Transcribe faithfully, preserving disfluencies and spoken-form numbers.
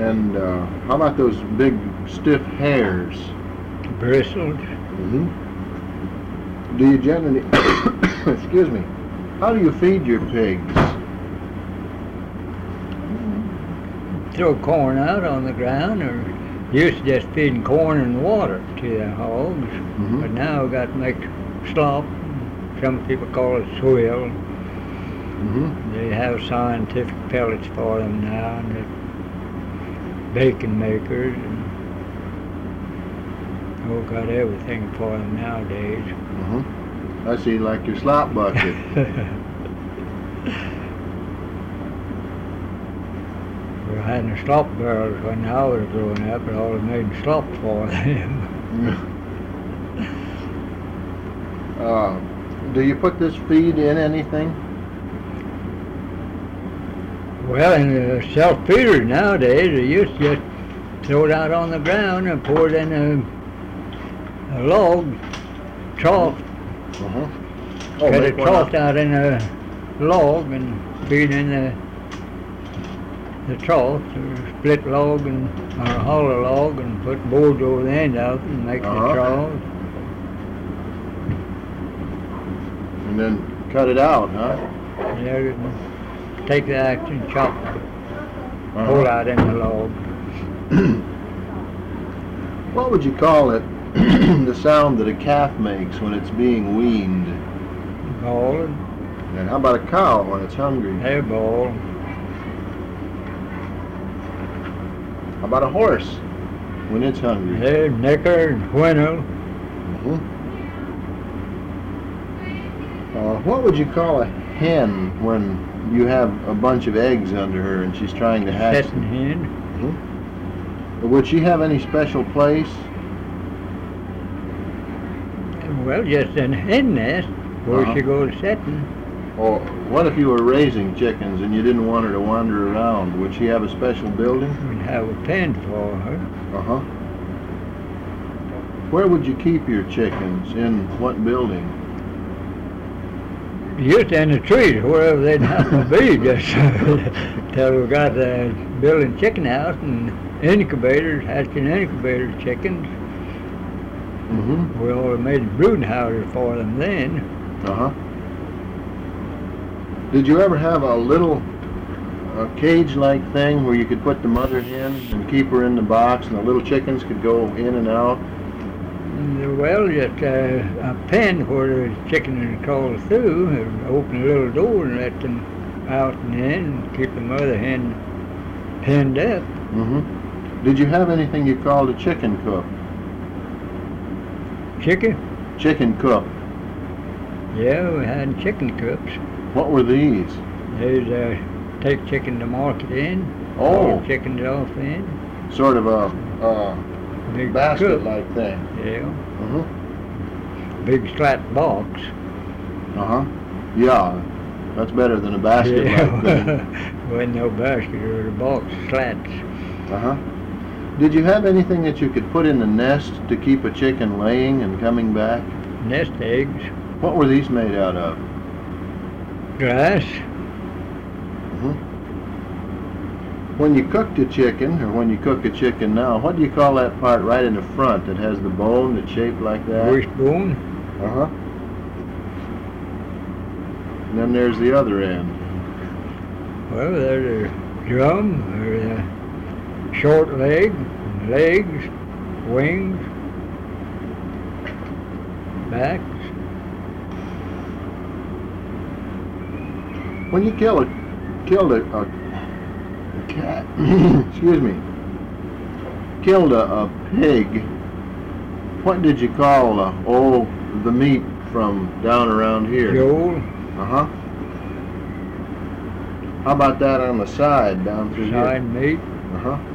And uh, how about those big stiff hairs? Bristled. Mm-hmm. Do you generally, excuse me, how do you feed your pigs? Throw corn out on the ground, or used to just feeding corn and water to the hogs, Mm-hmm. but now we got to make slop. Some people call it swill. Mm-hmm. They have scientific pellets for them now, and the bacon makers, and oh, got everything for them nowadays. Mm-hmm. I see, like your slop bucket. We were having slop barrels when I was growing up, but all made slop for them. uh, do you put this feed in anything? Well, in the self-feeders nowadays, they used to just throw it out on the ground and pour it in a, a log trough. Uh-huh. Oh, Cut it make one trough up. out in a log and feed in the the trough, or split log and or a hollow log, and put boards over the end of it and make Uh-huh. the trough. And then cut it out, huh? Yeah, take the axe and chop, Uh-huh. pull out in the log. What would you call it, the sound that a calf makes when it's being weaned? Ball, And how about a cow when it's hungry? hair ball, How about a horse when it's hungry? hair nicker and whinle. Mhm. Uh, what would you call a hen when you have a bunch of eggs under her and she's trying to hatch Setting them? hen. Mhm. Would she have any special place? Well, just in a hen nest where Uh-huh. she goes setting. Or what if you were raising chickens and you didn't want her to wander around? Would she have a special building? We'd have a pen for her. Uh-huh. Where would you keep your chickens? In what building? Just in the trees, wherever they'd happen to be, just till we got a building chicken house and incubators, hatching incubator chickens. Mm-hmm. We already made brooding houses for them then. Uh-huh. Did you ever have a little a cage-like thing where you could put the mother hen and keep her in the box and the little chickens could go in and out? And, well, just uh, a pen where the chicken would crawl through, and open a little door and let them out and in, and keep the mother hen penned up. Mm-hmm. Did you have anything you called a chicken coop? Chicken? Chicken coop. Yeah, we had chicken coops. What were these? They'd uh, take chicken to market in, Oh. haul chickens off in. Sort of a, a Big coop. basket-like thing. Yeah, Mm-hmm. big slat box. Uh-huh. Yeah, that's better than a basket-like thing. Wasn't no basket or a box, slats. Uh-huh. Did you have anything that you could put in the nest to keep a chicken laying and coming back? Nest eggs, What were these made out of? grass. Mm-hmm. When you cooked a chicken, or when you cook a chicken now, what do you call that part right in the front that has the bone that's shaped like that? Wishbone. Uh-huh. And then there's the other end. Well, there's a drum, there's a short leg, legs, wings, backs. When you kill a, killed a, a, a cat, excuse me, killed a, a pig, what did you call uh, oh, the meat from down around here? Joel, Uh-huh. How about that on the side, down through side here? meat, Uh-huh.